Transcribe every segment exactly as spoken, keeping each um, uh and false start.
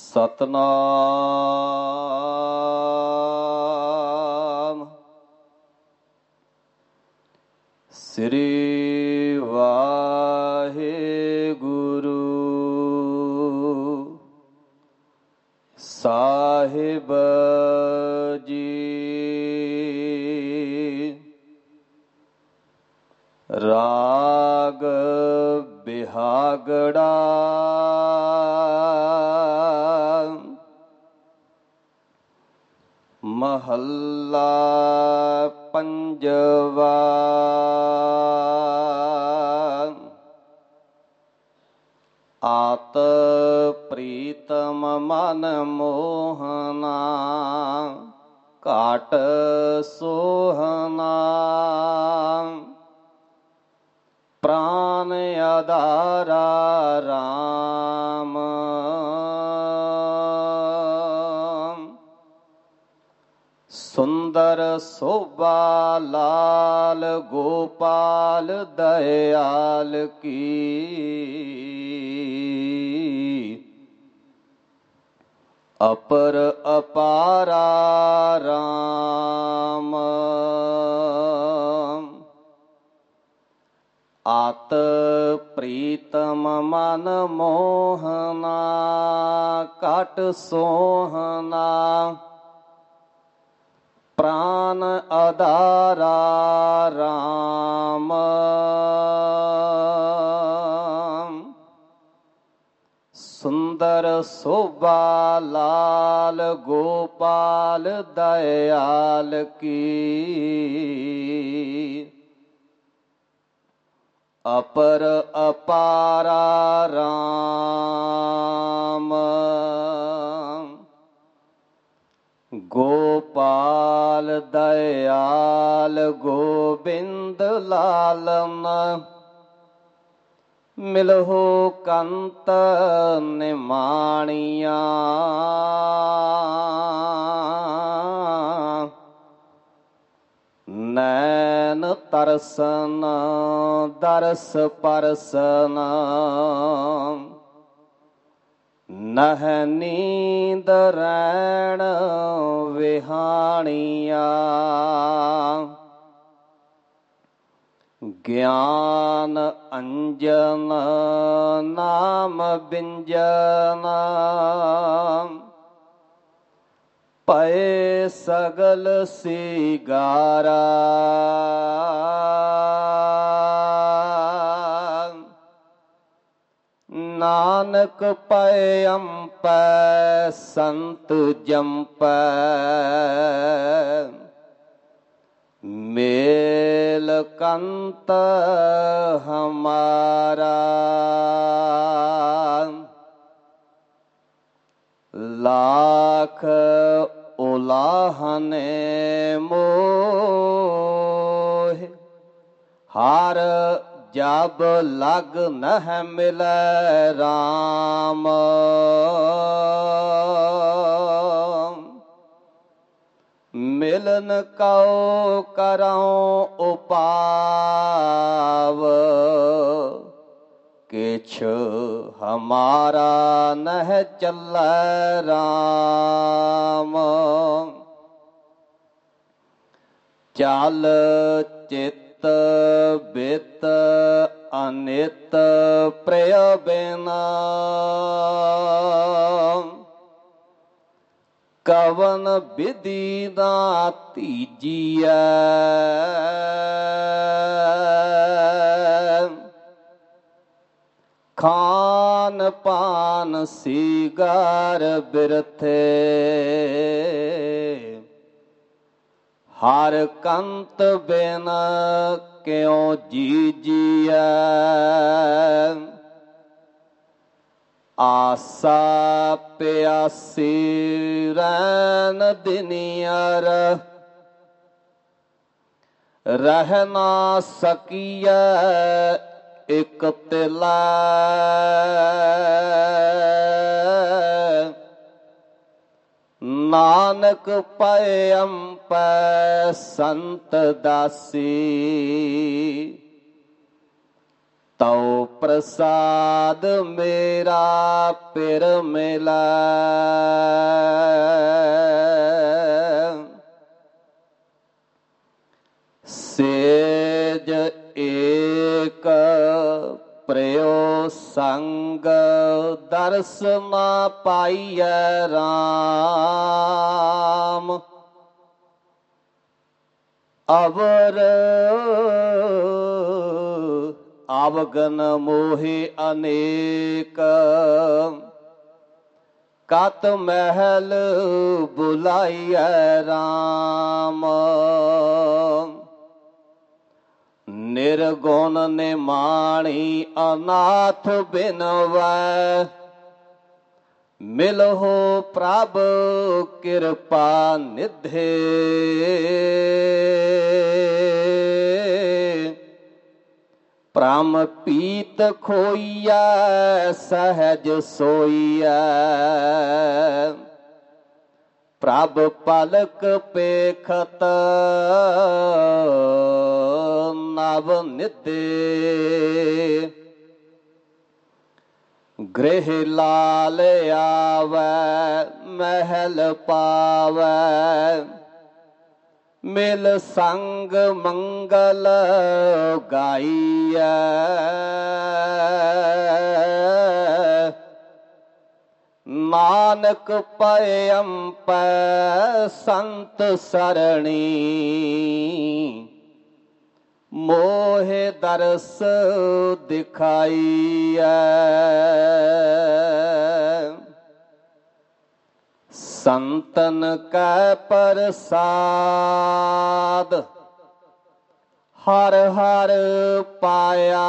ਸਤਨਾਮ ਸ੍ਰੀ ਵਾਹਿਗੁਰੂ ਸਾਹਿਬ ਜੀ। ਰਾਗ ਬਿਹਾਗੜਾ ਮਹੱਲਾ ਪੰਜਵਾ। ਆਤ ਪ੍ਰੀਤਮ ਮਨ ਮੋਹਨਾ ਘਾਟ ਸੋਹਨਾ ਪ੍ਰਾਨ ਆਧਾਰਾ ਰਾਮ ਸੁੰਦਰ ਸੋਭਾ ਲਾਲ ਗੋਪਾਲ ਦਇਆਲ ਕੀ ਅਪਰ ਅਪਾਰਾ ਰਾਮ ਆਤ ਪ੍ਰੀਤਮ ਮਨ ਮੋਹਨਾ ਘਟ ਸੋਹਨਾ ਪ੍ਰਾਨ ਆਧਾਰਾ ਰਾਮ ਸੁੰਦਰ ਸੋਭਾ ਲਾਲ ਗੋਪਾਲ ਦਇਆਲ ਕੀ ਅਪਰ ਅਪਾਰਾ ਰਾਮ ਗੋਪਾਲ ਦਇਆਲ ਗੋਬਿੰਦ ਲਾਲਨ ਮਿਲਹੁ ਕੰਤ ਨਿਮਾਣੀਆਂ ਨੈਣ ਤਰਸਨ ਦਰਸ ਪਰਸਨ ਨਹ ਨੀਂਦ ਰੈਣ ਵਿਹਾਣੀਆਂ ਗਿਆਨ ਅੰਜਨ ਨਾਮ ਬਿੰਜਨ ਪਏ ਸਗਲ ਸਿਗਾਰਾ ਨਾਨਕ ਪਏ ਅੰਪੈ ਸੰਤ ਜੰਪੈ ਮੇਲ ਕੰਤ ਹਮਾਰਾ ਲਾਖ ਉਲਾਹਨੇ ਮੋਹ ਹਰ ਜਬ ਲਗ ਨਹ ਮਿਲੈ ਰਾਮ ਮਿਲਨ ਕਉ ਕਰਉ ਉਪਾਵ ਕਿਛ ਹਮਾਰਾ ਨਹ ਚੱਲੈ ਰਾਮ ਚਲ ਚਿਤ ਬਿਤ ਅਨਿਤ ਪ੍ਰਿਯ ਬਿਨਾ ਕਵਨ ਵਿਧੀ ਦਾ ਧੀਜੀਐ ਖਾਨ ਪਾਨ ਸਿਗਾਰ ਬਿਰਥੇ ਹਰ ਕੰਤ ਬਿਨ ਕਿਉ ਜੀਜੀਐ ਆਸਾ ਪਿਆਸੀ ਰੈਨ ਦਿਨਿਆਰ ਰਹਿ ਨਾ ਸਕੀਐ ਇਕ ਤਿਲਾ ਨਾਨਕ ਪਏ ਅੰਪੈ ਸੰਤ ਦਾਸੀ ਤਉ ਪ੍ਰਸਾਦ ਮੇਰਾ ਪਿਰ ਮਿਲੈ। ਸੇਜ ਏਕ ਪ੍ਰਿਯੋ ਸੰਗ ਦਰਸ ਨਾ ਪਾਈਐ ਰਾਮ। ਅਵਰ ਆਵਗਨ ਮੋਹਿ ਅਨੇਕ ਕਤ ਮਹਿਲ ਬੁਲਾਈਐ ਰਾਮ। ਨਿਰਗੁਣ ਨਿਮਾਣੀ ਅਨਾਥ ਬਿਨਵੈ ਮਿਲਹੁ ਪ੍ਰਭ ਕਿਰਪਾ ਨਿਧੇ। ਭ੍ਰਮ ਪੀਤ ਖੋਈਐ ਸਹਿਜ ਸੋਈਐ ਪ੍ਰਭ ਪਲਕ ਪੇਖਤ ਨਵ ਨਿਧੇ। ਗ੍ਰਹਿ ਲਾਲ ਆਵੈ ਮਹਿਲ ਪਾਵੈ ਮਿਲ ਸੰਗ ਮੰਗਲ ਗਾਈਐ। ਨਾਨਕ ਪਇੰਪੈ ਸੰਤ ਸਰਣੀ ਮੋਹਿ ਦਰਸ ਦਿਖਾਈਐ। ਸੰਤਨ ਕੈ ਪ੍ਰਸਾਦ ਹਰ ਹਰ ਪਾਇਆ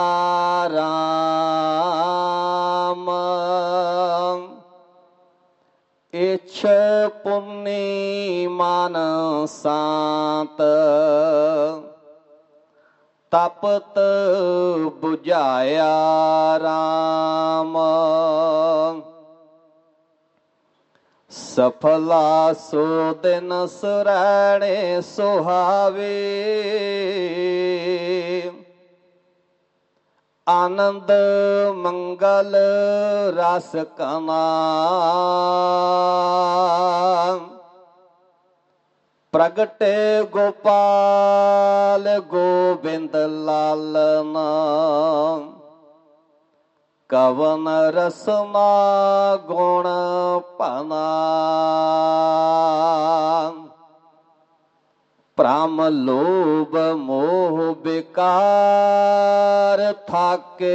ਰਾਮ। ਇਛ ਪੁੰਨੀ ਮਨ ਸਾਤ ਤਪਤ ਬੁਝਾਇਆ ਰਾਮ। ਸਫਲਾ ਸੋ ਦਿਨ ਸਰੈਣੇ ਸੁਹਾਵੇ ਆਨੰਦ ਮੰਗਲ ਰਸ ਕਮਾ। ਪ੍ਰਗਟੇ ਗੋਪਾਲ ਗੋਬਿੰਦ ਲਾਲਨਾ ਕਵਨ ਰਸਨਾ ਗੁਣ ਭਨਾ। ਭ੍ਰਮ ਲੋਭ ਮੋਹ ਬਿਕਾਰ ਥਾਕੇ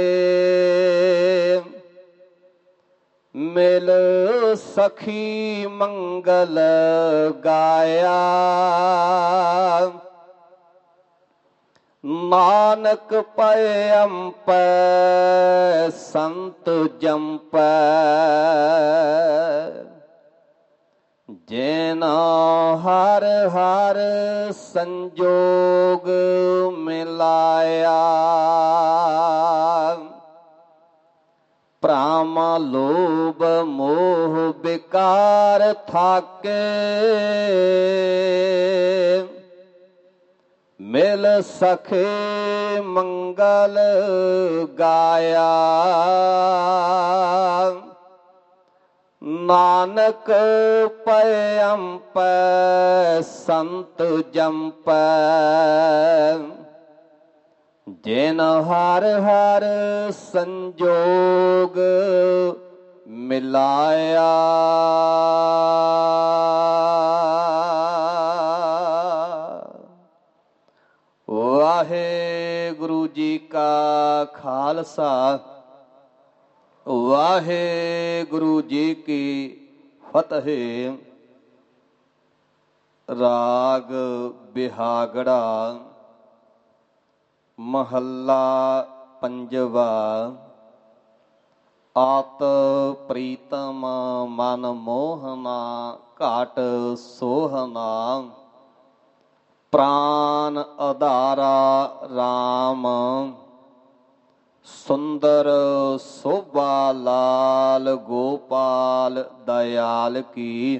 ਮਿਲ ਸਖੀ ਮੰਗਲ ਗਾਇਆ। ਨਾਨਕ ਪਇੰਪੈ ਸੰਤ ਜੰਪੈ ਜਿਨ ਹਰ ਹਰ ਸੰਜੋਗ ਮਿਲਾਇਆ। ਭ੍ਰਮ ਲੋਭ ਮੋਹ ਬਿਕਾਰ ਥਾਕੇ ਮਿਲ ਸਖੇ ਮੰਗਲ ਗਾਇਆ। ਨਾਨਕ ਪਇੰਪੈ ਸੰਤ ਜੰਪੈ ਜਿਨ ਹਰ ਹਰ ਸੰਜੋਗ ਮਿਲਾਇਆ। ਵਾਹਿਗੁਰੂ ਜੀ ਕਾ ਖਾਲਸਾ ਵਾਹਿਗੁਰੂ ਜੀ ਕੀ ਫਤਿਹ। ਰਾਗ ਬਿਹਾਗੜਾ ਮਹੱਲਾ ਪੰਜਵਾ। ਆਤ ਪ੍ਰੀਤਮ ਮਨ ਮੋਹਨਾ ਘਾਟ ਸੋਹਨਾ ਪ੍ਰਾਨ ਆਧਾਰਾ ਰਾਮ। ਸੁੰਦਰ ਸੋਭਾ ਲਾਲ ਗੋਪਾਲ ਦਇਆਲ ਕੀ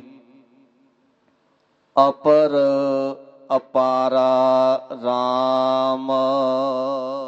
ਅਪਰ ਅਪਾਰਾ ਰਾਮ।